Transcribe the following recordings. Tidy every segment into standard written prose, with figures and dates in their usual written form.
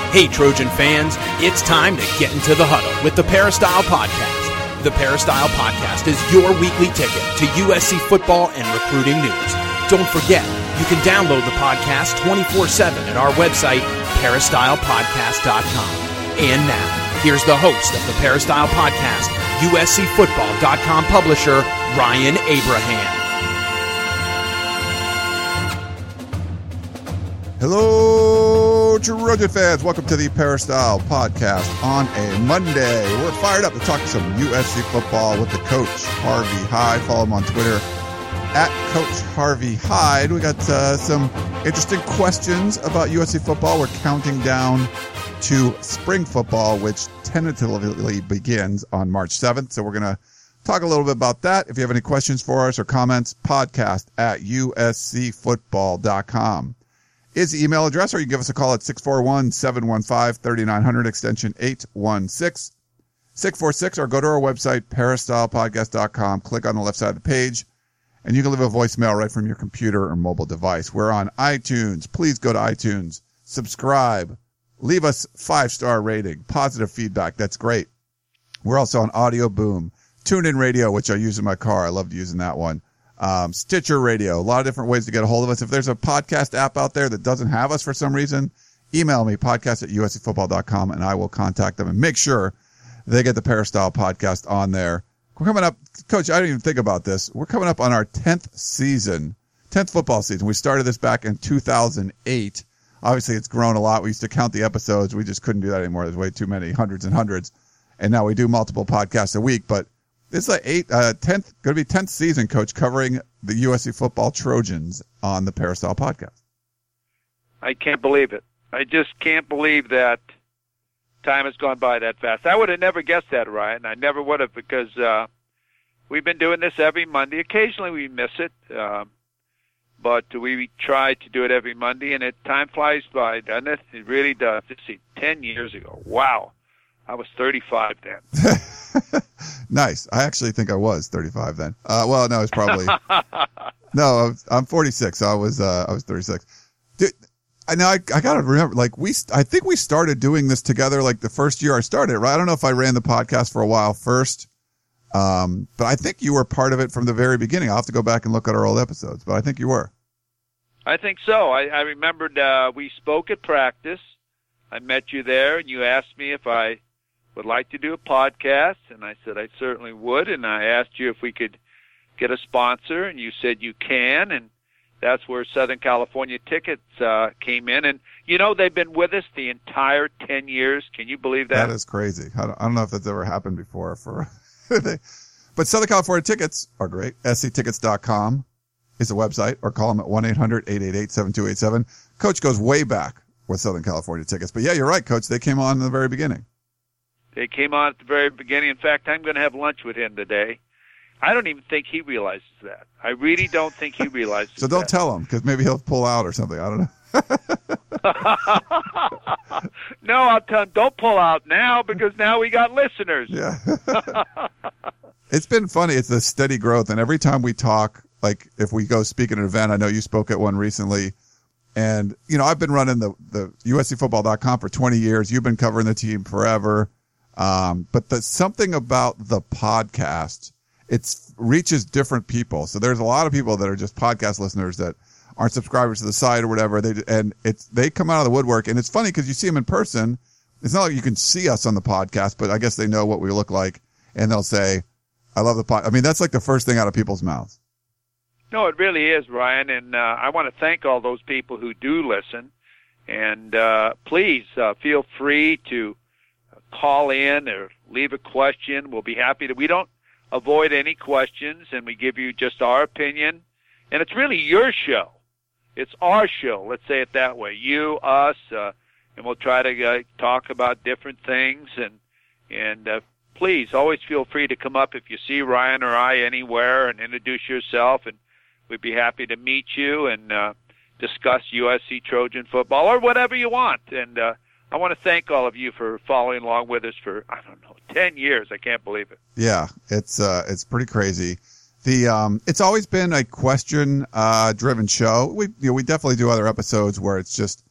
Hey, Trojan fans, it's time to get into the huddle with the Peristyle Podcast. The Peristyle Podcast is your weekly ticket to USC football and recruiting news. Don't forget, you can download the podcast 24/7 at our website, peristylepodcast.com. And now, here's the host of the Peristyle Podcast, USCFootball.com publisher, Ryan Abraham. Hello, Trojan fans. Welcome to the Peristyle Podcast on a Monday. We're fired up to talk some USC football with the coach, Harvey Hyde. Follow him on Twitter at Coach Harvey Hyde. We got some interesting questions about USC football. We're counting down to spring football, which tentatively begins on March 7th. So we're going to talk a little bit about that. If you have any questions for us or comments, podcast at uscfootball.com is the email address, or you can give us a call at 641-715-3900, extension 816. 646, or go to our website, peristylepodcast.com. Click on the left side of the page, and you can leave a voicemail right from your computer or mobile device. We're on iTunes. Please go to iTunes, subscribe, leave us 5-star rating, positive feedback. That's great. We're also on Audio Boom, TuneIn Radio, which I use in my car. I loved using that one. Stitcher Radio, a lot of different ways to get a hold of us. If there's a podcast app out there that doesn't have us for some reason, email me, podcast@uscfootball.com, and I will contact them and make sure they get the Peristyle Podcast on there. We're coming up, Coach, I didn't even think about this. We're coming up on our 10th football season. We started this back in 2008. Obviously, it's grown a lot. We used to count the episodes. We just couldn't do that anymore. There's way too many, hundreds and hundreds. And now we do multiple podcasts a week, but this is going to be 10th season, Coach, covering the USC football Trojans on the Peristyle Podcast. I can't believe it. I just can't believe that time has gone by that fast. I would have never guessed that, Ryan. I never would have, because we've been doing this every Monday. Occasionally we miss it, but we try to do it every Monday, and time flies by, doesn't it? It really does. Let's see, 10 years ago. Wow. I was 35 then. Nice. I actually think I was 35 then. Well, no, it's probably no. I'm 46. So I was 36. Dude, I gotta remember. Like I think we started doing this together. Like the first year I started, right? I don't know if I ran the podcast for a while first, but I think you were part of it from the very beginning. I'll have to go back and look at our old episodes, but I think you were. I think so. I remembered we spoke at practice. I met you there, and you asked me if I would like to do a podcast, and I said I certainly would, and I asked you if we could get a sponsor, and you said you can, and that's where Southern California Tickets came in. And, they've been with us the entire 10 years. Can you believe that? That is crazy. I don't know if that's ever happened before. But Southern California Tickets are great. sctickets.com is the website, or call them at 1-800-888-7287. Coach goes way back with Southern California Tickets. But, yeah, you're right, Coach. They came on in the very beginning. They came on at the very beginning. In fact, I'm going to have lunch with him today. I don't even think he realizes that. I really don't think he realizes that. So don't tell him, because maybe he'll pull out or something. I don't know. No, I'll tell him, don't pull out now, because now we got listeners. Yeah. It's been funny. It's a steady growth. And every time we talk, like if we go speak at an event, I know you spoke at one recently. And, I've been running the USCFootball.com for 20 years. You've been covering the team forever. But there's something about the podcast, it reaches different people. So there's a lot of people that are just podcast listeners that aren't subscribers to the site or whatever. They come out of the woodwork, and it's funny because you see them in person. It's not like you can see us on the podcast, but I guess they know what we look like, and they'll say, I love the podcast. I mean, that's like the first thing out of people's mouths. No, it really is, Ryan. And, I want to thank all those people who do listen, and, please, feel free to call in or leave a question. We'll be happy to. We don't avoid any questions, and we give you just our opinion. And it's really your show. It's our show. Let's say it that way. You, us, and we'll try to talk about different things. And please, always feel free to come up if you see Ryan or I anywhere and introduce yourself, and we'd be happy to meet you and discuss USC Trojan football or whatever you want. And I want to thank all of you for following along with us for, 10 years. I can't believe it. Yeah, it's pretty crazy. It's always been a question driven show. We definitely do other episodes where it's just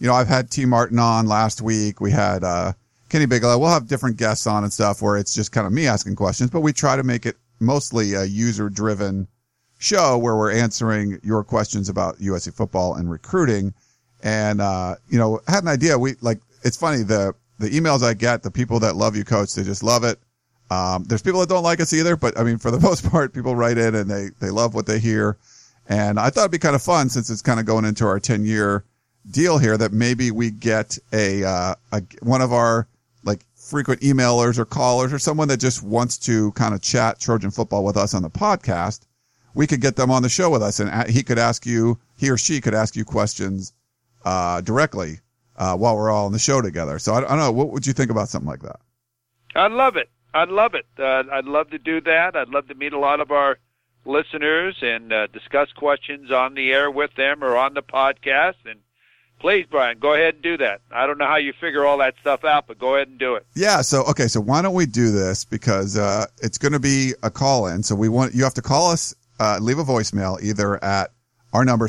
I've had T. Martin on last week. We had Kenny Bigelow. We'll have different guests on and stuff where it's just kind of me asking questions, but we try to make it mostly a user-driven show where we're answering your questions about USC football and recruiting. And, had an idea. It's funny, the emails I get, the people that love you, Coach, they just love it. There's people that don't like us either, but I mean, for the most part, people write in and they love what they hear. And I thought it'd be kind of fun since it's kind of going into our 10-year deal here that maybe we get one of our like frequent emailers or callers or someone that just wants to kind of chat Trojan football with us on the podcast. We could get them on the show with us and he or she could ask you questions, directly, while we're all on the show together. So I don't know. What would you think about something like that? I'd love it. I'd love to do that. I'd love to meet a lot of our listeners and discuss questions on the air with them or on the podcast. And please, Brian, go ahead and do that. I don't know how you figure all that stuff out, but go ahead and do it. Yeah. So why don't we do this? Because it's going to be a call-in. So you have to call us, leave a voicemail either at our number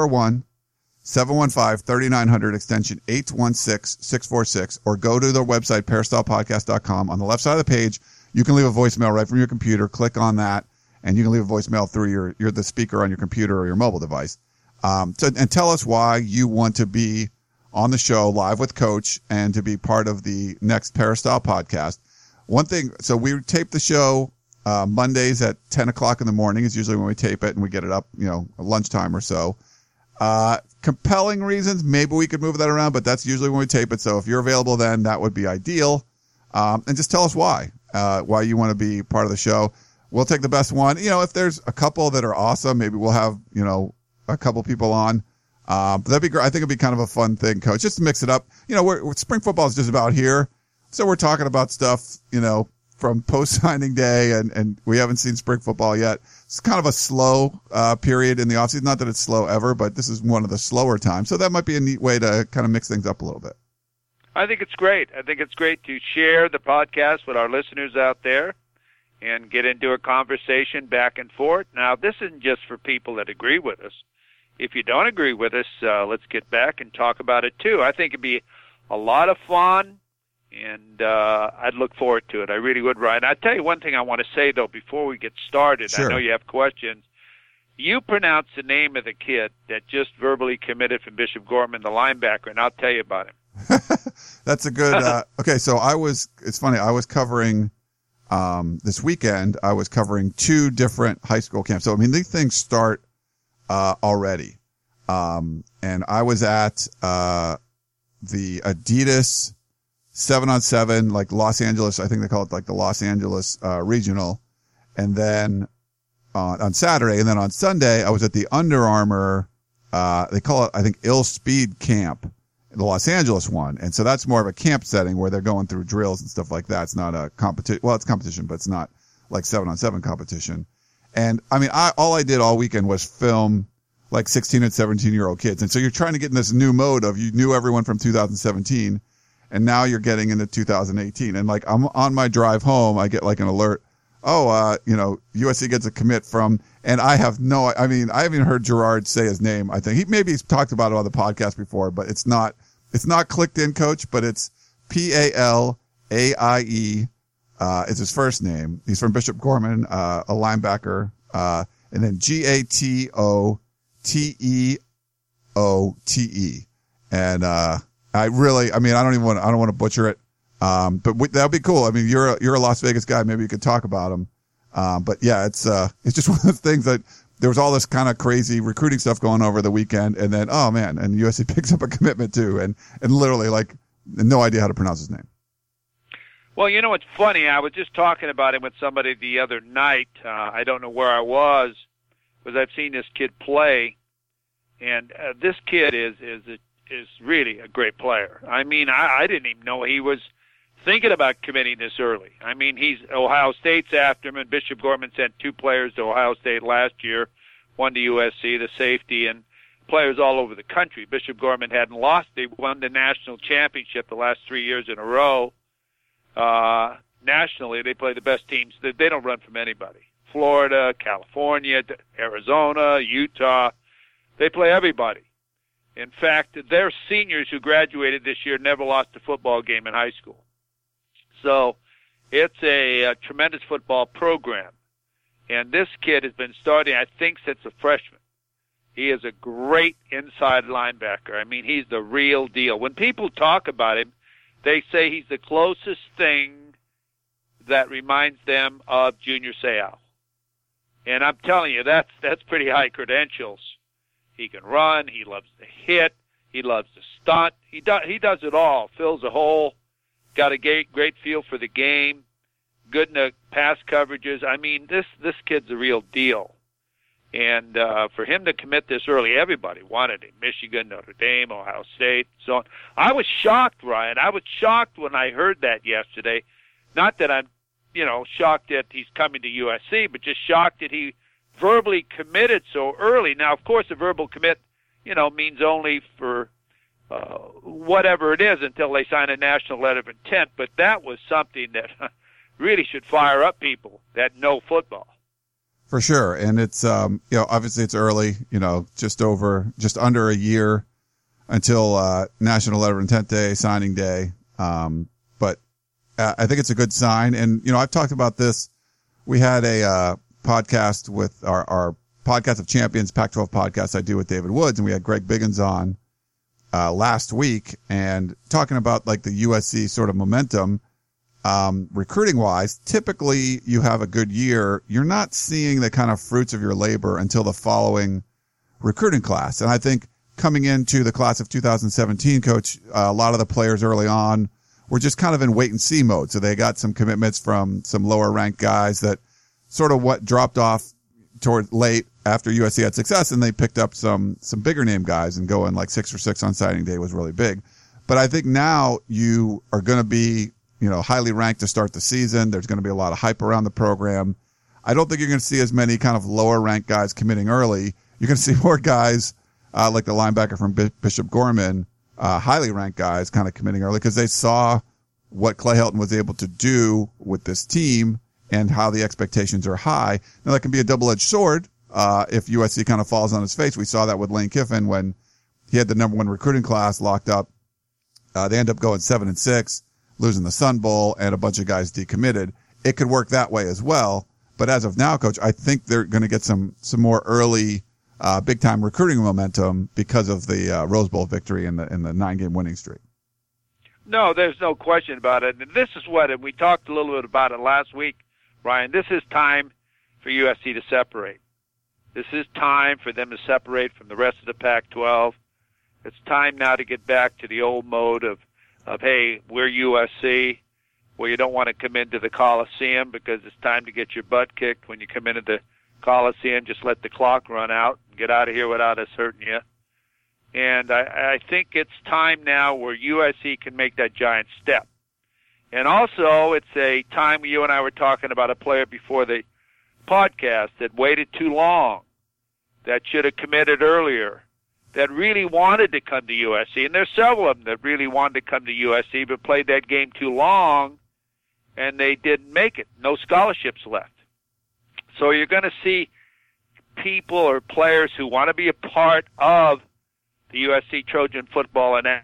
641-715-3900 extension 816-646, or go to their website, peristylepodcast.com. On the left side of the page, you can leave a voicemail right from your computer. Click on that, and you can leave a voicemail through the speaker on your computer or your mobile device. And tell us why you want to be on the show live with Coach and to be part of the next Peristyle podcast. One thing, so we tape the show Mondays at 10 o'clock in the morning is usually when we tape it, and we get it up, lunchtime or so. Compelling reasons, maybe we could move that around, but that's usually when we tape it. So if you're available then, that would be ideal. And just tell us why you want to be part of the show. We'll take the best one. If there's a couple that are awesome, maybe we'll have, a couple people on. But that'd be great. I think it'd be kind of a fun thing, Coach, just to mix it up. Spring football is just about here. So we're talking about stuff, from post-signing day, and we haven't seen spring football yet. It's kind of a slow period in the offseason. Not that it's slow ever, but this is one of the slower times. So that might be a neat way to kind of mix things up a little bit. I think it's great. I think it's great to share the podcast with our listeners out there and get into a conversation back and forth. Now, this isn't just for people that agree with us. If you don't agree with us, let's get back and talk about it too. I think it'd be a lot of fun, and I'd look forward to it. I really would, Ryan. I'll tell you one thing I want to say, though, before we get started. Sure. I know you have questions. You pronounce the name of the kid that just verbally committed from Bishop Gorman, the linebacker, and I'll tell you about him. That's a good okay, so it's funny, I was covering this weekend, I was covering 2 different high school camps. So, I mean, these things start already. And I was at the Adidas 7-on-7, like Los Angeles, I think they call it like the Los Angeles regional. And then on Saturday, and then on Sunday, I was at the Under Armour, they call it, I think, Ill Speed Camp, the Los Angeles one. And so that's more of a camp setting where they're going through drills and stuff like that. It's not a competition. Well, it's competition, but it's not like 7-on-7 competition. And I mean, all I did all weekend was film like 16 and 17-year-old kids. And so you're trying to get in this new mode of you knew everyone from 2017, and now you're getting into 2018. And like, I'm on my drive home, I get like an alert. USC gets a commit from, and I haven't even heard Gerard say his name. I think he's talked about it on the podcast before, but it's not clicked in, Coach, but it's Palaie, is his first name. He's from Bishop Gorman, a linebacker, and then Gatoteote. And, I don't want to butcher it. But that'd be cool. I mean, you're a Las Vegas guy. Maybe you could talk about him. But yeah, it's just one of the things that there was all this kind of crazy recruiting stuff going over the weekend. And then, oh man, and USC picks up a commitment too. And literally like no idea how to pronounce his name. Well, it's funny. I was just talking about him with somebody the other night. I don't know where I was, because I've seen this kid play, and this kid is really a great player. I mean, I didn't even know he was thinking about committing this early. I mean, Ohio State's after him, and Bishop Gorman sent 2 players to Ohio State last year, one to USC, the safety, and players all over the country. Bishop Gorman hadn't lost. They won the national championship the last 3 years in a row. Nationally, they play the best teams. They don't run from anybody. Florida, California, Arizona, Utah. They play everybody. In fact, their seniors who graduated this year never lost a football game in high school. So it's a tremendous football program. And this kid has been starting, I think, since a freshman. He is a great inside linebacker. I mean, he's the real deal. When people talk about him, they say he's the closest thing that reminds them of Junior Seau. And I'm telling you, that's pretty high credentials. He can run. He loves to hit. He loves to stunt. He does it all. Fills a hole. Got a great feel for the game. Good in the pass coverages. I mean, this kid's a real deal. And for him to commit this early, everybody wanted him. Michigan, Notre Dame, Ohio State, so on. I was shocked, Ryan. I was shocked when I heard that yesterday. Not that I'm, shocked that he's coming to USC, but just shocked that he verbally committed so early. Now, of course, a verbal commit, means only for whatever it is until they sign a national letter of intent. But that was something that really should fire up people that know football. For sure. And it's, obviously it's early, just under a year until National Letter of Intent Day, signing day. But I think it's a good sign. And, I've talked about this. We had a podcast with our Podcast of Champions, Pac-12 podcast I do with David Woods, and we had Greg Biggins on last week and talking about like the USC sort of momentum. Recruiting wise, typically you have a good year. You're not seeing the kind of fruits of your labor until the following recruiting class. And I think coming into the class of 2017, Coach, a lot of the players early on were just kind of in wait and see mode. So they got some commitments from some lower ranked guys that sort of what dropped off toward late after USC had success, and they picked up some bigger name guys, and going like 6 for 6 on signing day was really big. But I think now you are going to be highly ranked to start the season. There's going to be a lot of hype around the program. I don't think you're going to see as many kind of lower ranked guys committing early. You're going to see more guys, like the linebacker from Bishop Gorman, highly ranked guys kind of committing early because they saw what Clay Helton was able to do with this team and how the expectations are high. Now that can be a double-edged sword, if USC kind of falls on his face. We saw that with Lane Kiffin when he had the number 1 recruiting class locked up. They end up going 7-6. Losing the Sun Bowl, and a bunch of guys decommitted. It could work that way as well. But as of now, Coach, I think they're going to get some more early, big time recruiting momentum because of the Rose Bowl victory and the 9-game winning streak. No, there's no question about it. And this is and we talked a little bit about it last week, Ryan. This is time for USC to separate. This is time for them to separate from the rest of the Pac-12. It's time now to get back to the old mode of hey, we're USC, where you don't want to come into the Coliseum because it's time to get your butt kicked when you come into the Coliseum. Just let the clock run out and get out of here without us hurting you. And I think it's time now where USC can make that giant step. And also, it's a time where you and I were talking about a player before the podcast that waited too long, that should have committed earlier, that really wanted to come to USC. And there's several of them that really wanted to come to USC but played that game too long, and they didn't make it. No scholarships left. So you're going to see people or players who want to be a part of the USC Trojan football and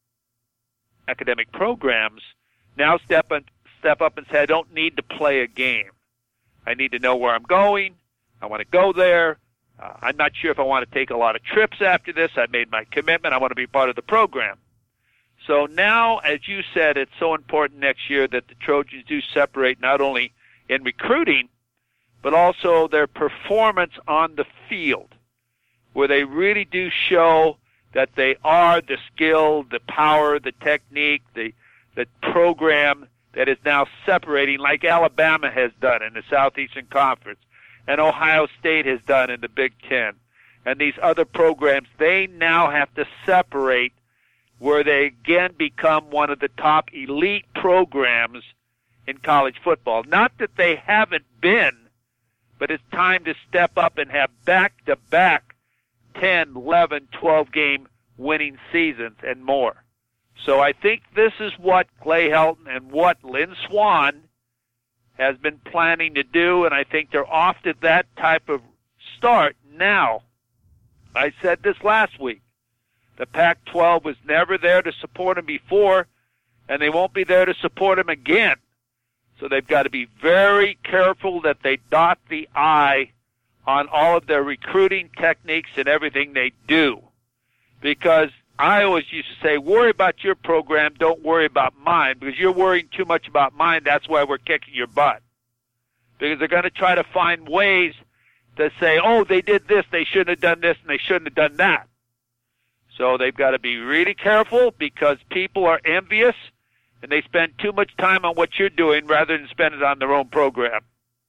academic programs now step up and say, I don't need to play a game. I need to know where I'm going. I want to go there. I'm not sure if I want to take a lot of trips after this. I made my commitment. I want to be part of the program. So now, as you said, it's so important next year that the Trojans do separate not only in recruiting, but also their performance on the field, where they really do show that they are the skill, the power, the technique, the program that is now separating like Alabama has done in the Southeastern Conference, and Ohio State has done in the Big Ten. And these other programs, they now have to separate where they again become one of the top elite programs in college football. Not that they haven't been, but it's time to step up and have back-to-back 10, 11, 12-game winning seasons and more. So I think this is what Clay Helton and what Lynn Swann has been planning to do, and I think they're off to that type of start now. I said this last week. The Pac-12 was never there to support them before, and they won't be there to support them again. So they've got to be very careful that they dot the I on all of their recruiting techniques and everything they do. Because I always used to say, worry about your program, don't worry about mine, because you're worrying too much about mine, that's why we're kicking your butt. Because they're going to try to find ways to say, oh, they did this, they shouldn't have done this, and they shouldn't have done that. So they've got to be really careful because people are envious, and they spend too much time on what you're doing rather than spend it on their own program.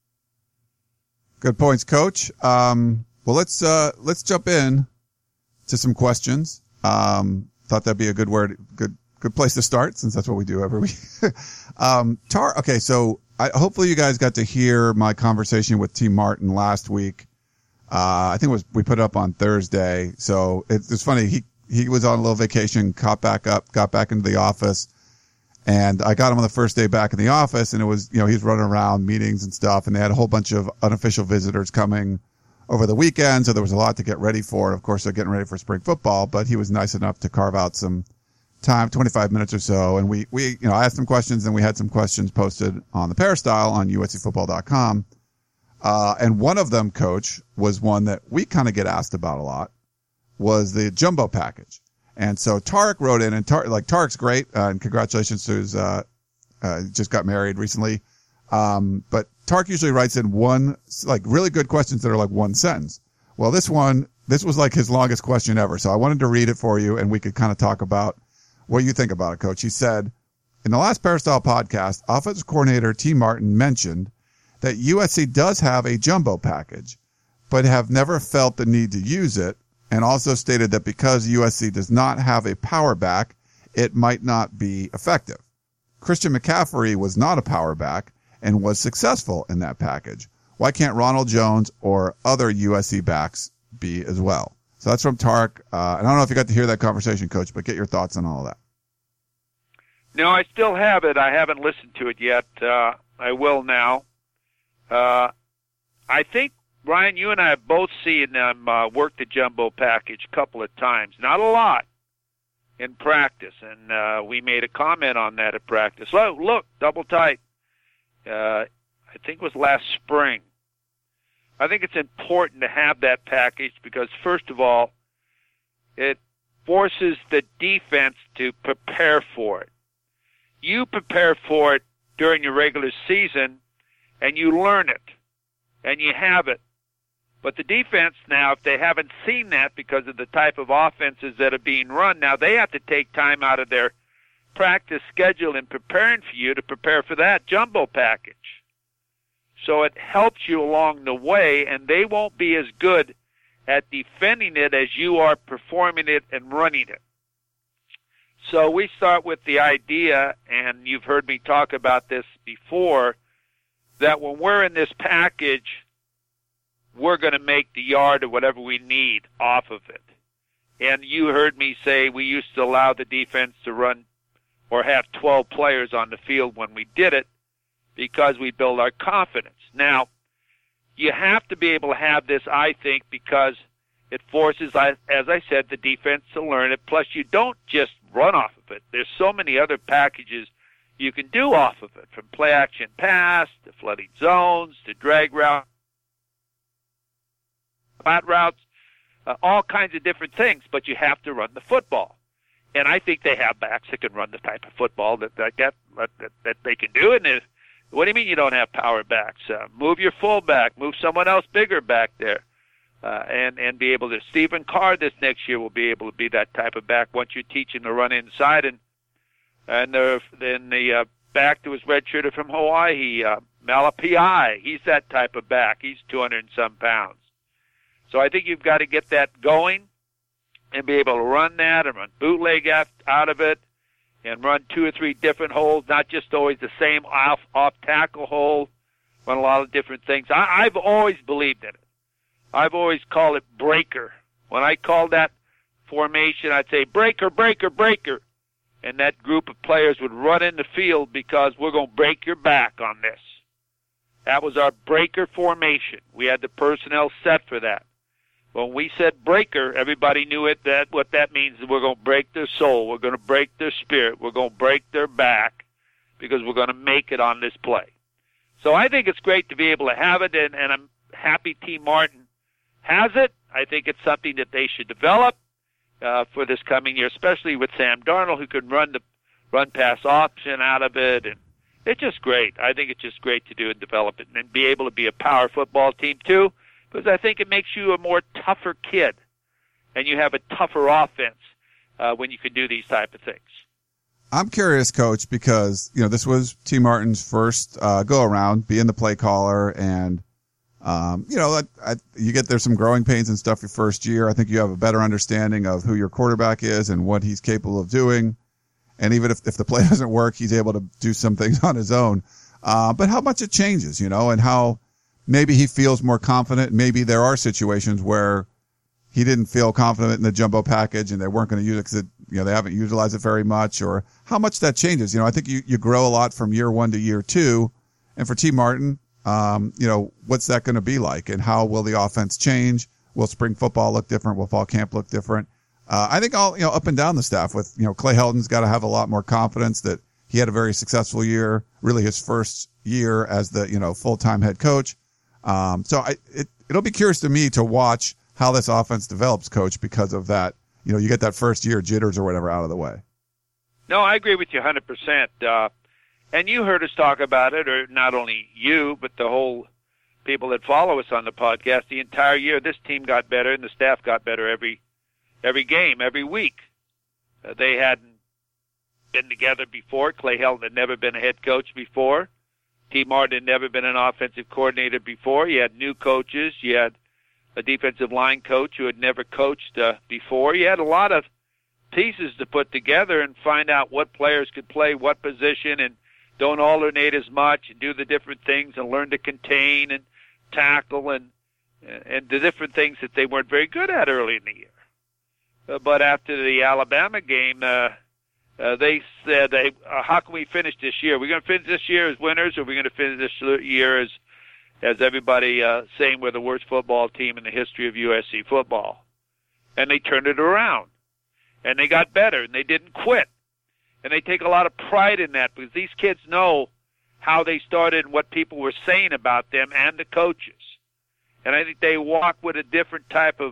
Good points, Coach. Well, let's jump in to some questions. Thought that'd be a good place to start since that's what we do every week. Okay, so hopefully you guys got to hear my conversation with T. Martin last week. I think we put it up on Thursday. So it's funny. He was on a little vacation, got back into the office. And I got him on the first day back in the office, and it was, he's running around meetings and stuff, and they had a whole bunch of unofficial visitors coming over the weekend, so there was a lot to get ready for. And of course, they're getting ready for spring football, but he was nice enough to carve out some time, 25 minutes or so. And we I asked him questions, and we had some questions posted on the Peristyle on uscfootball.com. And one of them, Coach, was one that we kind of get asked about a lot, was the jumbo package. And so Tarek wrote in, and Tarek's great, and congratulations to his, just got married recently. But Tarek usually writes in really good questions that are like one sentence. Well, this was like his longest question ever. So I wanted to read it for you, and we could kind of talk about what you think about it, Coach. He said, in the last Peristyle podcast, offensive coordinator T. Martin mentioned that USC does have a jumbo package, but have never felt the need to use it. And also stated that because USC does not have a power back, it might not be effective. Christian McCaffrey was not a power back and was successful in that package. Why can't Ronald Jones or other USC backs be as well? So that's from Tarek. And I don't know if you got to hear that conversation, Coach, but get your thoughts on all of that. No, I still have it. I haven't listened to it yet. I will now. I think, Ryan, you and I have both seen them work the jumbo package a couple of times. Not a lot in practice, and we made a comment on that at practice. Look, double tight. I think it was last spring. I think it's important to have that package because, first of all, it forces the defense to prepare for it. You prepare for it during your regular season, and you learn it, and you have it. But the defense now, if they haven't seen that because of the type of offenses that are being run, now they have to take time out of their practice schedule in preparing for you to prepare for that jumbo package. So it helps you along the way, and they won't be as good at defending it as you are performing it and running it. So we start with the idea, and you've heard me talk about this before, that when we're in this package, we're going to make the yard or whatever we need off of it. And you heard me say we used to allow the defense to run or have 12 players on the field when we did it because we build our confidence. Now, you have to be able to have this, I think, because it forces, as I said, the defense to learn it. Plus, you don't just run off of it. There's so many other packages you can do off of it, from play-action pass to flooding zones to drag route, flat routes, all kinds of different things, but you have to run the football. And I think they have backs that can run the type of football that they can do. And what do you mean you don't have power backs? Move your fullback, move someone else bigger back there, and be able to. Stephen Carr this next year will be able to be that type of back once you teach him to run inside. And then the back that was redshirted from Hawaii, Malapai, he's that type of back. He's 200 and some pounds. So I think you've got to get that going and be able to run that and run bootleg out of it and run 2 or 3 different holes, not just always the same off-tackle hole, run a lot of different things. I've always believed in it. I've always called it breaker. When I called that formation, I'd say breaker, breaker, breaker. And that group of players would run in the field because we're going to break your back on this. That was our breaker formation. We had the personnel set for that. When we said breaker, everybody knew it. That what that means is we're going to break their soul. We're going to break their spirit. We're going to break their back because we're going to make it on this play. So I think it's great to be able to have it, and I'm happy T. Martin has it. I think it's something that they should develop for this coming year, especially with Sam Darnold, who can run the run-pass option out of it. And it's just great. I think it's just great to do and develop it and be able to be a power football team, too, because I think it makes you a more tougher kid, and you have a tougher offense when you can do these type of things. I'm curious, Coach, because, this was T. Martin's first go-around, being the play caller, and, you get there's some growing pains and stuff your first year. I think you have a better understanding of who your quarterback is and what he's capable of doing. And even if the play doesn't work, he's able to do some things on his own. But how much it changes, and how maybe he feels more confident. Maybe there are situations where he didn't feel confident in the jumbo package and they weren't going to use it because they haven't utilized it very much, or how much that changes. I think you grow a lot from year one to year two. And for T. Martin, what's that going to be like, and how will the offense change? Will spring football look different? Will fall camp look different? I think all, up and down the staff with, Clay Helton's got to have a lot more confidence that he had a very successful year, really his first year as the, full-time head coach. So it'll be curious to me to watch how this offense develops, Coach, because of that. You get that first year jitters or whatever out of the way. No, I agree with you 100%. And you heard us talk about it, or not only you, but the whole people that follow us on the podcast. The entire year, this team got better, and the staff got better every game, every week. They hadn't been together before. Clay Helton had never been a head coach before. T. Martin had never been an offensive coordinator before. You had new coaches. You had a defensive line coach who had never coached before. You had a lot of pieces to put together and find out what players could play what position and don't alternate as much and do the different things and learn to contain and tackle and the different things that they weren't very good at early in the year. But after the Alabama game, they said, how can we finish this year? Are we going to finish this year as winners, or are we going to finish this year as everybody saying we're the worst football team in the history of USC football? And they turned it around, and they got better, and they didn't quit. And they take a lot of pride in that because these kids know how they started and what people were saying about them and the coaches. And I think they walk with a different type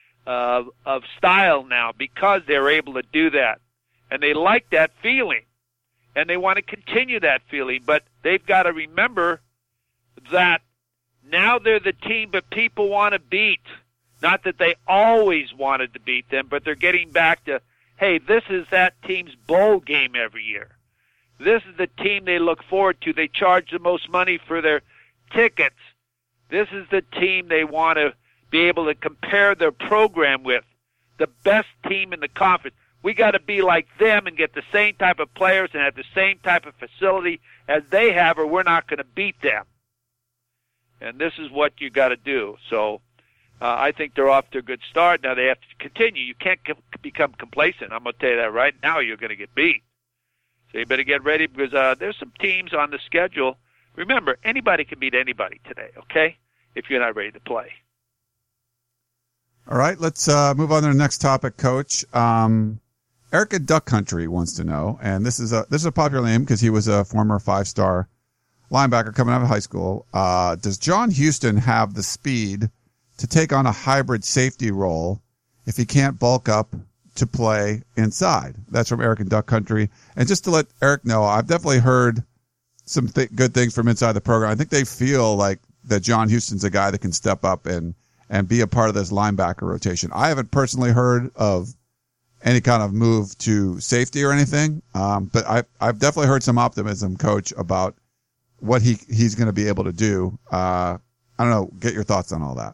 of style now because they're able to do that. And they like that feeling, and they want to continue that feeling. But they've got to remember that now they're the team that people want to beat. Not that they always wanted to beat them, but they're getting back to, hey, this is that team's bowl game every year. This is the team they look forward to. They charge the most money for their tickets. This is the team they want to be able to compare their program with, the best team in the conference. We got to be like them and get the same type of players and have the same type of facility as they have, or we're not going to beat them. And this is what you got to do. So I think they're off to a good start. Now they have to continue. You can't become complacent. I'm going to tell you that right now. You're going to get beat. So you better get ready because there's some teams on the schedule. Remember, anybody can beat anybody today, okay, if you're not ready to play. All right, let's move on to the next topic, Coach. Eric at Duck Country wants to know, and this is a popular name because he was a former 5-star linebacker coming out of high school. Does John Houston have the speed to take on a hybrid safety role if he can't bulk up to play inside? That's from Eric in Duck Country. And just to let Eric know, I've definitely heard some good things from inside the program. I think they feel like that John Houston's a guy that can step up and be a part of this linebacker rotation. I haven't personally heard of any kind of move to safety or anything, but I've definitely heard some optimism, Coach, about what he's going to be able to do. I don't know. Get your thoughts on all that.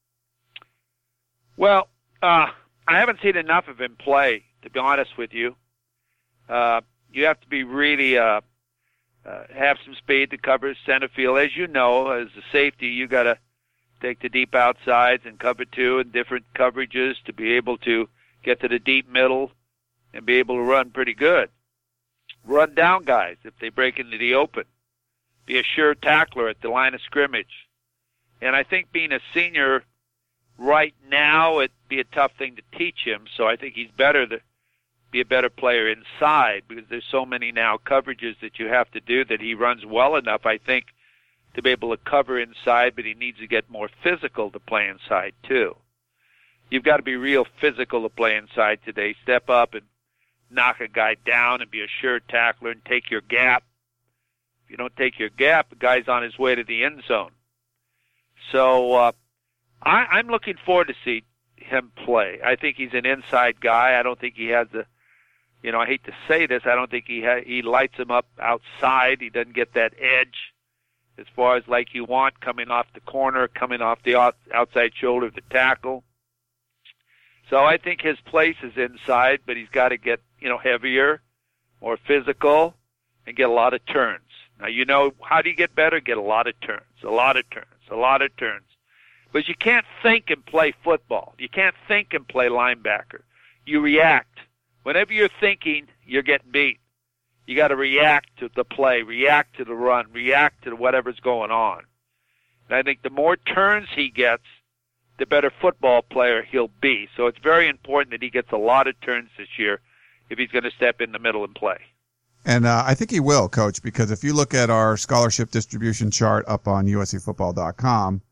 Well, I haven't seen enough of him play, to be honest with you. You have to be really have some speed to cover center field. As you know, as a safety, you got to take the deep outsides and cover two and different coverages to be able to get to the deep middle and be able to run pretty good. Run down guys if they break into the open. Be a sure tackler at the line of scrimmage. And I think being a senior right now it'd be a tough thing to teach him, so I think he's better to be a better player inside, because there's so many now coverages that you have to do that he runs well enough, I think, to be able to cover inside, but he needs to get more physical to play inside too. You've got to be real physical to play inside today. Step up and knock a guy down and be a sure tackler and take your gap. If you don't take your gap, the guy's on his way to the end zone. So I'm looking forward to see him play. I think he's an inside guy. I don't think he has the, I hate to say this, I don't think he lights him up outside. He doesn't get that edge as far as like you want, coming off the corner, coming off the outside shoulder of the tackle. So I think his place is inside, but he's got to get, heavier, more physical, and get a lot of turns. Now, how do you get better? Get a lot of turns, a lot of turns, a lot of turns. But you can't think and play football. You can't think and play linebacker. You react. Whenever you're thinking, you're getting beat. You got to react to the play, react to the run, react to whatever's going on. And I think the more turns he gets, the better football player he'll be. So it's very important that he gets a lot of turns this year if he's going to step in the middle and play. And I think he will, Coach, because if you look at our scholarship distribution chart up on USCFootball.com,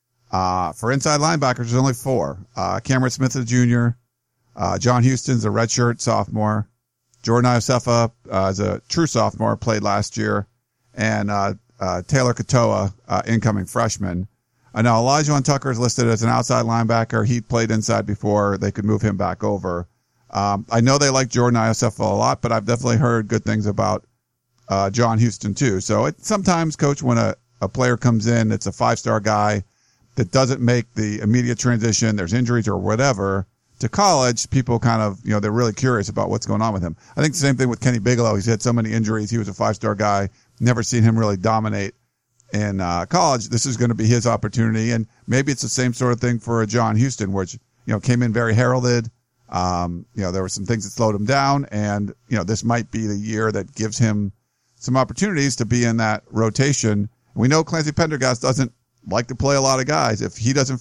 for inside linebackers, there's only 4. Cameron Smith is a junior. John Houston's a redshirt sophomore. Jordan Iosefa is a true sophomore, played last year. And Taylor Katoa, incoming freshman. I know Elijah Tucker is listed as an outside linebacker. He played inside before. They could move him back over. I know they like Jordan Iosefa a lot, but I've definitely heard good things about John Houston too. So sometimes, Coach, when a player comes in, it's a 5-star guy that doesn't make the immediate transition, there's injuries or whatever, to college, people kind of, they're really curious about what's going on with him. I think the same thing with Kenny Bigelow. He's had so many injuries. He was a 5-star guy. Never seen him really dominate in college. This is going to be his opportunity. And maybe it's the same sort of thing for a John Houston, which, came in very heralded. There were some things that slowed him down. And, this might be the year that gives him some opportunities to be in that rotation. We know Clancy Pendergast doesn't like to play a lot of guys. If he doesn't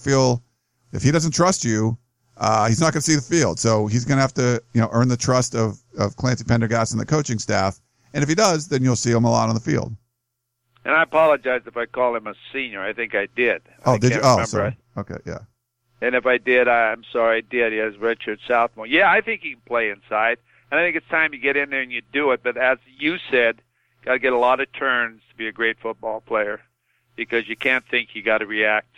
trust you, he's not going to see the field. So he's going to have to, earn the trust of Clancy Pendergast and the coaching staff. And if he does, then you'll see him a lot on the field. And I apologize if I call him a senior. I think I did. Oh, did you? Oh, sorry. Okay, yeah. And if I did, I'm sorry, I did. He has redshirt sophomore. Yeah, I think he can play inside. And I think it's time you get in there and you do it. But as you said, got to get a lot of turns to be a great football player, because you can't think, you got to react.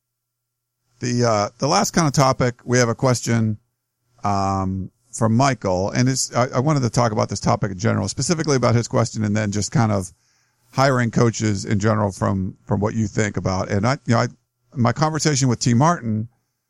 The last kind of topic, we have a question from Michael, and I wanted to talk about this topic in general, specifically about his question, and then just kind of hiring coaches in general from what you think about. And my conversation with T. Martin,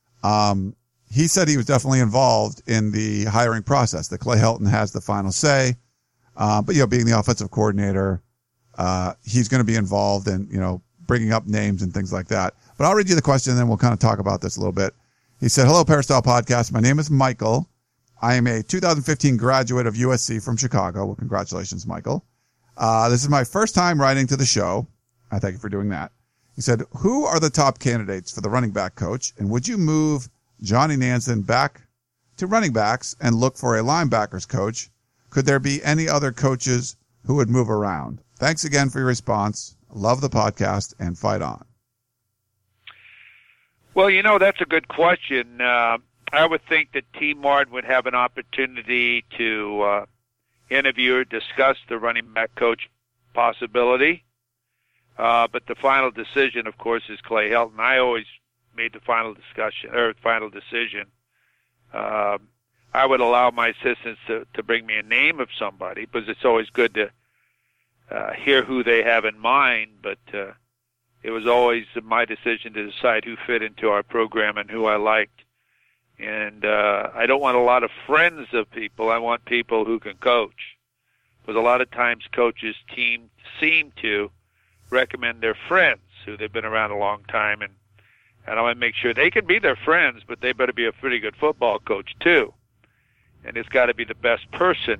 he said he was definitely involved in the hiring process, that Clay Helton has the final say. But being the offensive coordinator, he's going to be involved in, bringing up names and things like that. But I'll read you the question, and then we'll kind of talk about this a little bit. He said, "Hello, Peristyle Podcast. My name is Michael. I am a 2015 graduate of USC from Chicago." Well, congratulations, Michael. This is my first time writing to the show. I thank you for doing that. He said, "Who are the top candidates for the running back coach? And would you move Johnny Nansen back to running backs and look for a linebackers coach? Could there be any other coaches who would move around? Thanks again for your response. Love the podcast and fight on." Well, that's a good question. I would think that T. Martin would have an opportunity to interview or discuss the running back coach possibility. But the final decision, of course, is Clay Helton. I always made the final decision. I would allow my assistants to bring me a name of somebody, because it's always good to hear who they have in mind. But it was always my decision to decide who fit into our program and who I liked. And I don't want a lot of friends of people. I want people who can coach. Because a lot of times coaches seem to recommend their friends who they've been around a long time. And I want to make sure they can be their friends, but they better be a pretty good football coach too. And it's got to be the best person.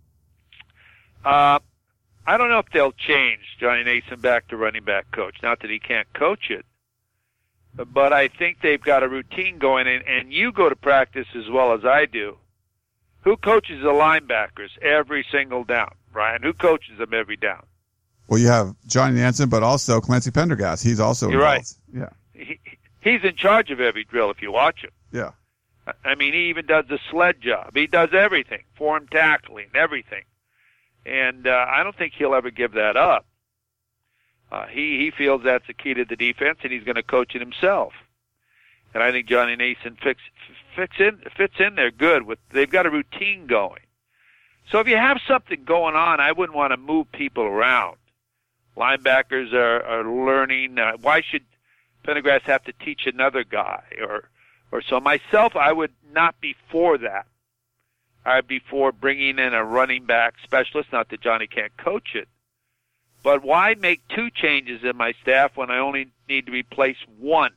I don't know if they'll change Johnny Nason back to running back coach. Not that he can't coach it, but I think they've got a routine going, and you go to practice as well as I do. Who coaches the linebackers every single down, Brian? Who coaches them every down? Well, you have Johnny Nansen, but also Clancy Pendergast. He's also involved. Right. Yeah. He's in charge of every drill if you watch him. Yeah. I mean, he even does the sled job. He does everything, form tackling, everything. And I don't think he'll ever give that up. He feels that's the key to the defense, and he's going to coach it himself. And I think Johnny Nason fits in there good. They've got a routine going. So if you have something going on, I wouldn't want to move people around. Linebackers are learning. Why should Pendergast have to teach another guy or so? Myself, I would not be for that. I'd be for bringing in a running back specialist. Not that Johnny can't coach it. But why make 2 changes in my staff when I only need to replace 1?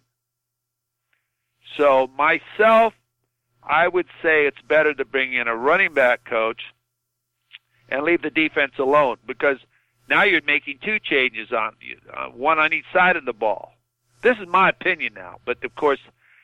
So myself, I would say it's better to bring in a running back coach and leave the defense alone, because now you're making 2 changes on one on each side of the ball. This is my opinion now, but of course,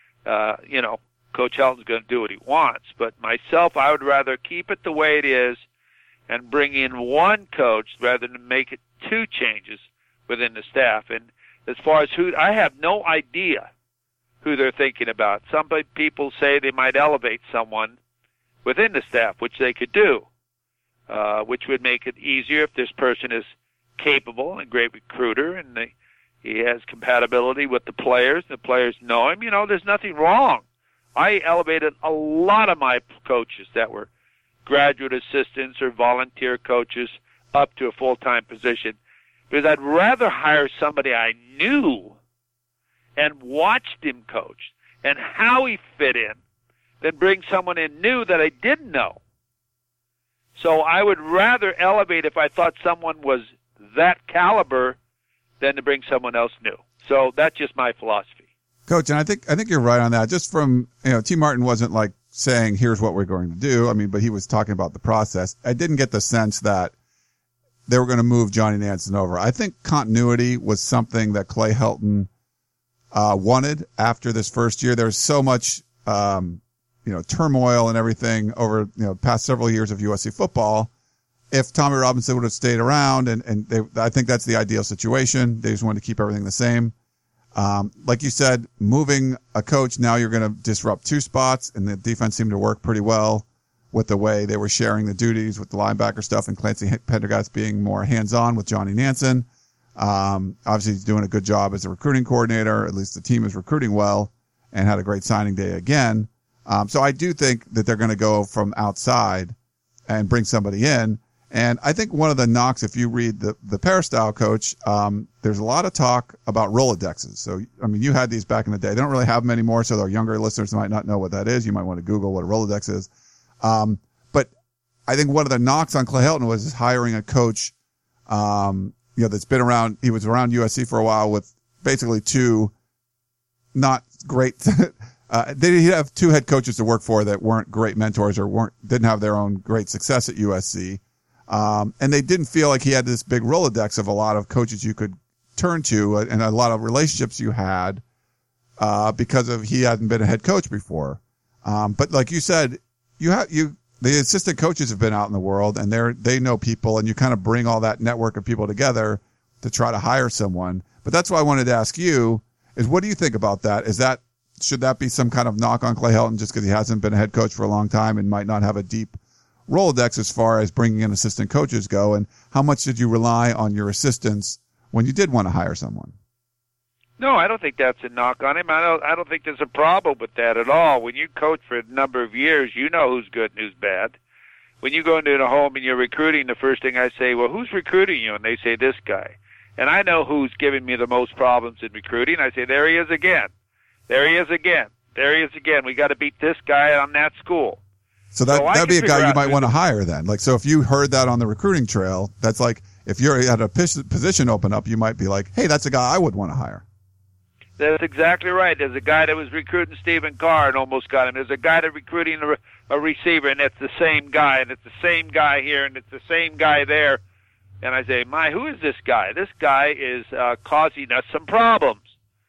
Coach Helton's going to do what he wants. But myself, I would rather keep it the way it is and bring in 1 coach rather than make it 2 changes within the staff. And as far as I have no idea who they're thinking about. Some people say they might elevate someone within the staff, which they could do, which would make it easier if this person is capable and a great recruiter and he has compatibility with the players. The players know him. There's nothing wrong. I elevated a lot of my coaches that were graduate assistants or volunteer coaches up to a full-time position, because I'd rather hire somebody I knew and watched him coach and how he fit in than bring someone in new that I didn't know. So I would rather elevate if I thought someone was that caliber than to bring someone else new. So that's just my philosophy. Coach, and I think you're right on that. Just from, T. Martin wasn't like saying, here's what we're going to do. I mean, but he was talking about the process. I didn't get the sense that they were going to move Johnny Nansen over. I think continuity was something that Clay Helton wanted after this first year. There's so much, turmoil and everything over, past several years of USC football. If Tommy Robinson would have stayed around I think that's the ideal situation. They just wanted to keep everything the same. Like you said, moving a coach, now you're going to disrupt 2 spots, and the defense seemed to work pretty well with the way they were sharing the duties with the linebacker stuff, and Clancy Pendergast being more hands-on with Johnny Nansen. Obviously he's doing a good job as a recruiting coordinator. At least the team is recruiting well and had a great signing day again. So I do think that they're going to go from outside and bring somebody in. And I think one of the knocks, if you read the Peristyle coach, there's a lot of talk about Rolodexes. So, I mean, you had these back in the day. They don't really have them anymore, so our younger listeners might not know what that is. You might want to Google what a Rolodex is. But I think one of the knocks on Clay Helton was hiring a coach, that's been around. He was around USC for a while with basically 2 not great. They have 2 head coaches to work for that weren't great mentors or didn't have their own great success at USC. And they didn't feel like he had this big Rolodex of a lot of coaches you could turn to and a lot of relationships you had, because he hadn't been a head coach before. But like you said, the assistant coaches have been out in the world and they know people, and you kind of bring all that network of people together to try to hire someone. But that's why I wanted to ask you is, what do you think about that? Should that be some kind of knock on Clay Helton just because he hasn't been a head coach for a long time and might not have a deep Rolodex as far as bringing in assistant coaches go? And how much did you rely on your assistants when you did want to hire someone? No, I don't think that's a knock on him. I don't think there's a problem with that at all. When you coach for a number of years, you know who's good and who's bad. When you go into a home and you're recruiting, the first thing I say, well, who's recruiting you? And they say, this guy. And I know who's giving me the most problems in recruiting. I say, there he is again. There he is again. There he is again. We got to beat this guy on that school. So that'd be a guy you might want to hire then. Like, so if you heard that on the recruiting trail, that's like, if you had a position open up, you might be like, hey, that's a guy I would want to hire. That's exactly right. There's a guy that was recruiting Stephen Carr and almost got him. There's a guy that recruiting a receiver, and it's the same guy, and it's the same guy here, and it's the same guy there. And I say, who is this guy? This guy is causing us some problems.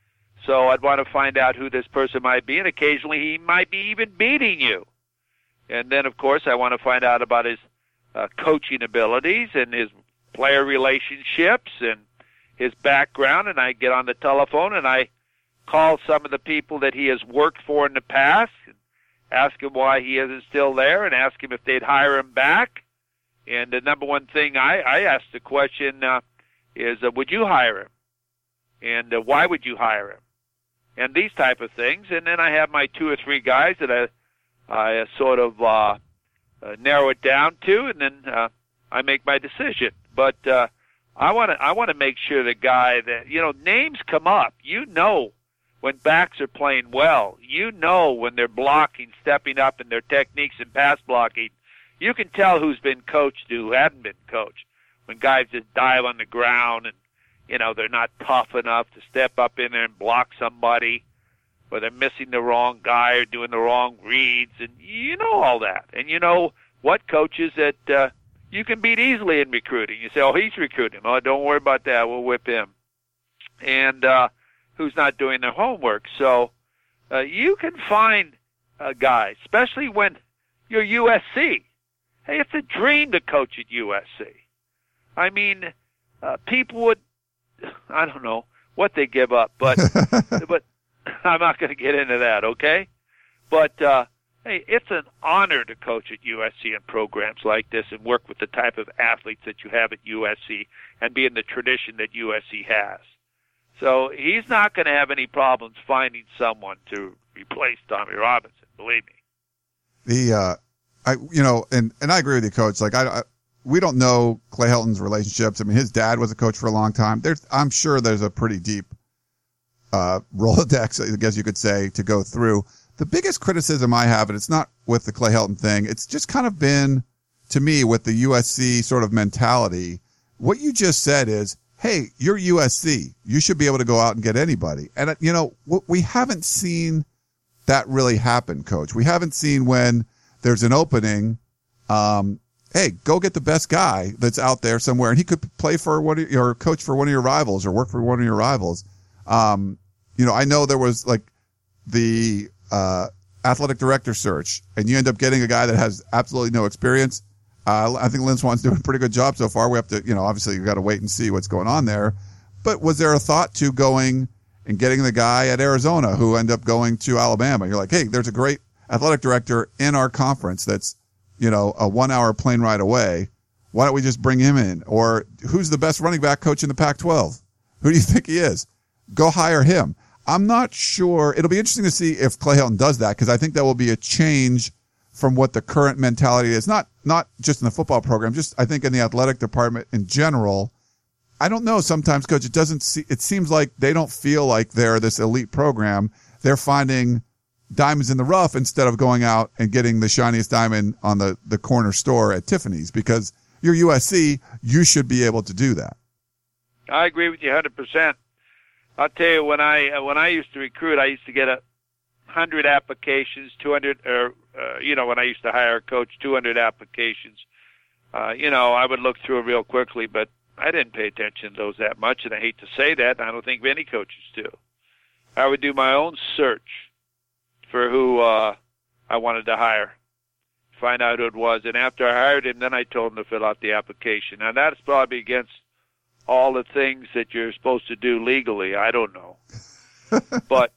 So I'd want to find out who this person might be, and occasionally he might be even beating you. And then, of course, I want to find out about his coaching abilities and his player relationships and his background, and I get on the telephone and I call some of the people that he has worked for in the past and ask him why he isn't still there and ask him if they'd hire him back. And the number one thing I ask the question is, would you hire him? And why would you hire him? And these type of things. And then I have my 2 or 3 guys that I sort of narrow it down to, and then I make my decision. But I want to make sure the guy that, names come up. When backs are playing well. When they're blocking, stepping up in their techniques and pass blocking. You can tell who's been coached and who hadn't been coached. When guys just dive on the ground and, they're not tough enough to step up in there and block somebody, or they're missing the wrong guy or doing the wrong reads, and all that. And what coaches that you can beat easily in recruiting. You say, oh, he's recruiting. Oh, don't worry about that. We'll whip him. And who's not doing their homework. So you can find a guy, especially when you're USC. Hey, it's a dream to coach at USC. I mean, people would, I don't know what they give up, but but I'm not going to get into that, okay? But, hey, it's an honor to coach at USC in programs like this and work with the type of athletes that you have at USC and be in the tradition that USC has. So he's not going to have any problems finding someone to replace Tommy Robinson, believe me. And I agree with you, Coach. Like, we don't know Clay Helton's relationships. I mean, his dad was a coach for a long time. I'm sure there's a pretty deep Rolodex, I guess you could say, to go through. The biggest criticism I have, and it's not with the Clay Helton thing, it's just kind of been, to me, with the USC sort of mentality. What you just said is, hey, you're USC. You should be able to go out and get anybody. And, we haven't seen that really happen, Coach. We haven't seen when there's an opening, hey, go get the best guy that's out there somewhere, and he could play for or coach for one of your rivals or work for one of your rivals. I know there was like the athletic director search, and you end up getting a guy that has absolutely no experience. I think Lynn Swan's doing a pretty good job so far. We have to, obviously you've got to wait and see what's going on there. But was there a thought to going and getting the guy at Arizona who ended up going to Alabama? You're like, hey, there's a great athletic director in our conference that's, a 1-hour plane ride away. Why don't we just bring him in? Or who's the best running back coach in the Pac-12? Who do you think he is? Go hire him. I'm not sure. It'll be interesting to see if Clay Helton does that, because I think that will be a change from what the current mentality is. Not just in the football program, just I think in the athletic department in general. I don't know. Sometimes, Coach, it seems like they don't feel like they're this elite program. They're finding diamonds in the rough instead of going out and getting the shiniest diamond on the corner store at Tiffany's, because you're USC. You should be able to do that. I agree with you 100%. I'll tell you, when I used to recruit, I used to get 100 applications, 200, when I used to hire a coach, 200 applications. I would look through it real quickly, but I didn't pay attention to those that much, and I hate to say that, and I don't think many coaches do. I would do my own search for who I wanted to hire, find out who it was, and after I hired him, then I told him to fill out the application. Now, that's probably against all the things that you're supposed to do legally. I don't know. But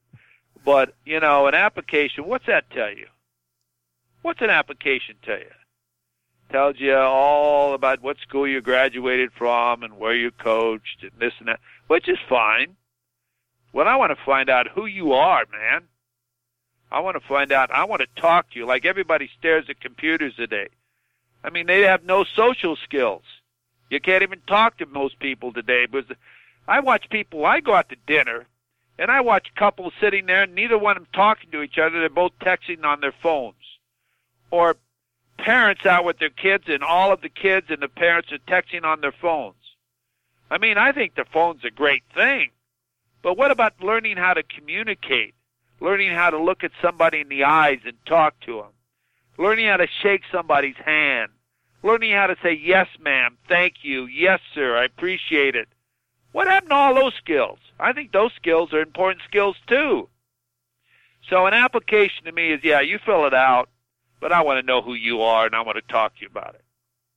an application, what's that tell you? What's an application tell you? Tells you all about what school you graduated from and where you coached and this and that, which is fine. What I want to find out who you are, man. I want to find out. I want to talk to you. Like everybody stares at computers today. I mean, they have no social skills. You can't even talk to most people today. Because I watch people, I go out to dinner, and I watch couples sitting there, and neither one of them talking to each other. They're both texting on their phones. Or parents out with their kids, and all of the kids and the parents are texting on their phones. I mean, I think the phone's a great thing. But what about learning how to communicate? Learning how to look at somebody in the eyes and talk to them. Learning how to shake somebody's hand. Learning how to say, yes, ma'am, thank you, yes, sir, I appreciate it. What happened to all those skills? I think those skills are important skills too. So an application to me is, yeah, you fill it out, but I want to know who you are and I want to talk to you about it.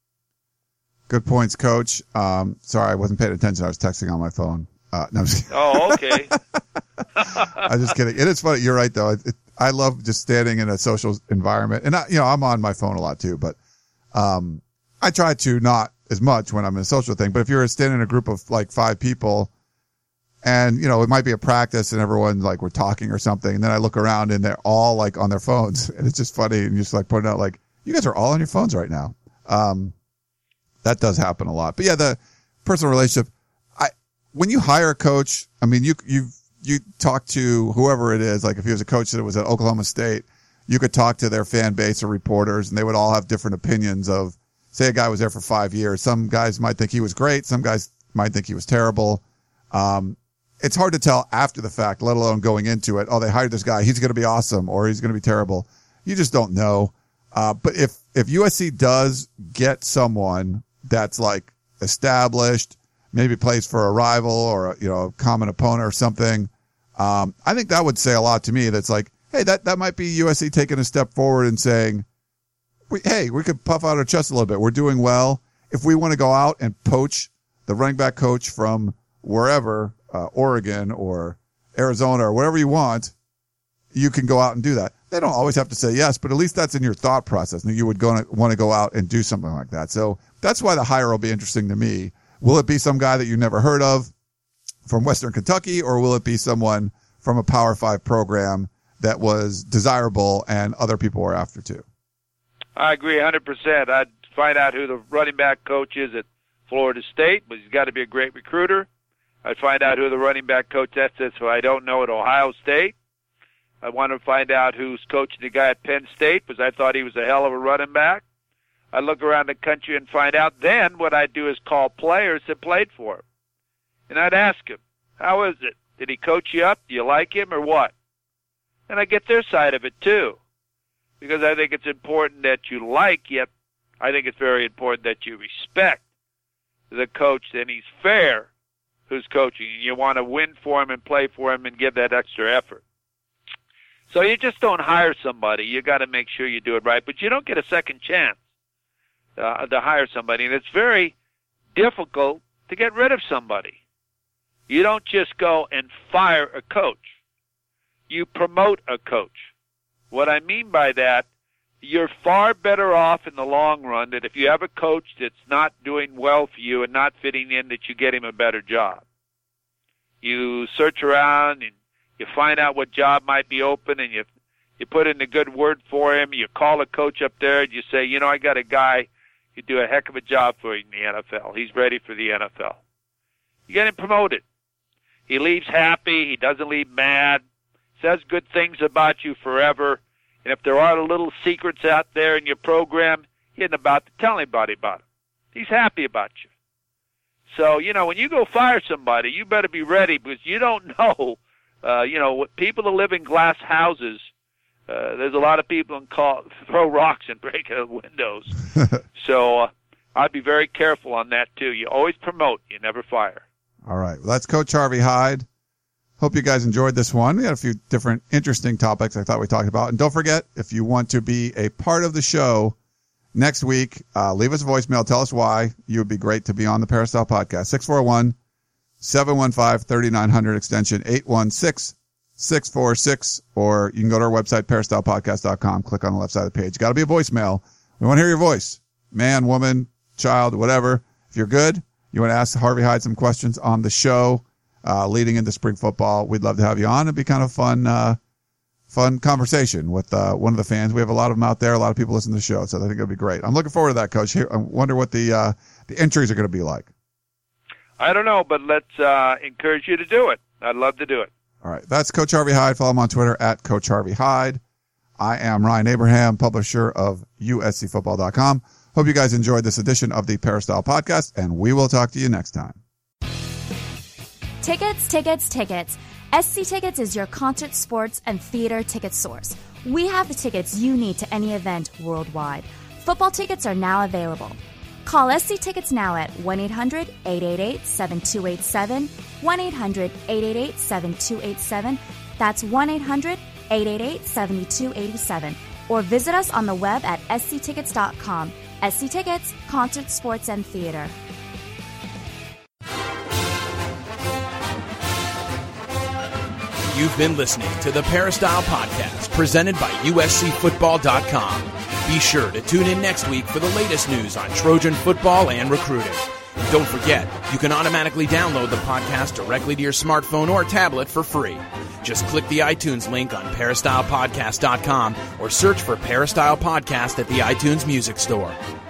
Good points, Coach. Sorry, I wasn't paying attention. I was texting on my phone. No, I'm just kidding. Oh, okay. I'm just kidding. It is funny. You're right, though. I love just standing in a social environment. And, I'm on my phone a lot, too. But I try to not as much when I'm in a social thing. But if you're standing in a group of, like, 5 people and, it might be a practice and everyone, like, we're talking or something. And then I look around and they're all, like, on their phones. And it's just funny. And just, like, pointing out, like, you guys are all on your phones right now. That does happen a lot. But, yeah, the personal relationship. When you hire a coach, I mean, you talk to whoever it is. Like if he was a coach that was at Oklahoma State, you could talk to their fan base or reporters and they would all have different opinions of, say a guy was there for 5 years. Some guys might think he was great. Some guys might think he was terrible. It's hard to tell after the fact, let alone going into it. Oh, they hired this guy. He's going to be awesome or he's going to be terrible. You just don't know. But if USC does get someone that's like established, maybe plays for a rival or a common opponent or something. I think that would say a lot to me. That's like, hey, that might be USC taking a step forward and saying, we could puff out our chest a little bit. We're doing well. If we want to go out and poach the running back coach from wherever, Oregon or Arizona or whatever you want, you can go out and do that. They don't always have to say yes, but at least that's in your thought process. And you would want to go out and do something like that. So that's why the hire will be interesting to me. Will it be some guy that you never heard of from Western Kentucky, or will it be someone from a Power 5 program that was desirable and other people were after too? I agree 100%. I'd find out who the running back coach is at Florida State, but he's got to be a great recruiter. I'd find out who the running back coach is, who I don't know, at Ohio State. I want to find out who's coaching the guy at Penn State, because I thought he was a hell of a running back. I look around the country and find out. Then what I do is call players that played for him. And I'd ask him, how is it? Did he coach you up? Do you like him or what? And I get their side of it too. Because I think it's important that you like, yet I think it's very important that you respect the coach and he's fair who's coaching. You want to win for him and play for him and give that extra effort. So you just don't hire somebody. You got to make sure you do it right. But you don't get a second chance to hire somebody. And it's very difficult to get rid of somebody. You don't just go and fire a coach. You promote a coach. What I mean by that, you're far better off in the long run that if you have a coach that's not doing well for you and not fitting in, that you get him a better job. You search around and you find out what job might be open, and you put in a good word for him. You call a coach up there and you say, I got a guy who'd do a heck of a job for you in the NFL. He's ready for the NFL. You get him promoted. He leaves happy. He doesn't leave mad. Says good things about you forever. And if there are little secrets out there in your program, he isn't about to tell anybody about them. He's happy about you. So, when you go fire somebody, you better be ready, because you don't know. People that live in glass houses, there's a lot of people who throw rocks and break out windows. So I'd be very careful on that, too. You always promote. You never fire. All right. Well, that's Coach Harvey Hyde. Hope you guys enjoyed this one. We had a few different interesting topics I thought we talked about. And don't forget, if you want to be a part of the show next week, leave us a voicemail. Tell us why you would be great to be on the Peristyle Podcast. 641-715-3900, extension 816-646. Or you can go to our website, peristylepodcast.com. Click on the left side of the page. Got to be a voicemail. We want to hear your voice. Man, woman, child, whatever. If you're good, you want to ask Harvey Hyde some questions on the show leading into spring football, we'd love to have you on. It'd be kind of fun conversation with one of the fans. We have a lot of them out there. A lot of people listen to the show, so I think it'll be great. I'm looking forward to that, Coach. I wonder what the entries are going to be like. I don't know, but let's encourage you to do it. I'd love to do it. All right. That's Coach Harvey Hyde. Follow him on Twitter at Coach Harvey Hyde. I am Ryan Abraham, publisher of USCFootball.com. Hope you guys enjoyed this edition of the Peristyle Podcast, and we will talk to you next time. Tickets, tickets, tickets. SC Tickets is your concert, sports, and theater ticket source. We have the tickets you need to any event worldwide. Football tickets are now available. Call SC Tickets now at 1-800-888-7287, 1-800-888-7287. That's 1-800-888-7287. Or visit us on the web at sctickets.com. SC Tickets, concert, sports, and theater. You've been listening to the Peristyle Podcast, presented by USCFootball.com. Be sure to tune in next week for the latest news on Trojan football and recruiting. And don't forget, you can automatically download the podcast directly to your smartphone or tablet for free. Just click the iTunes link on peristylepodcast.com or search for Peristyle Podcast at the iTunes Music Store.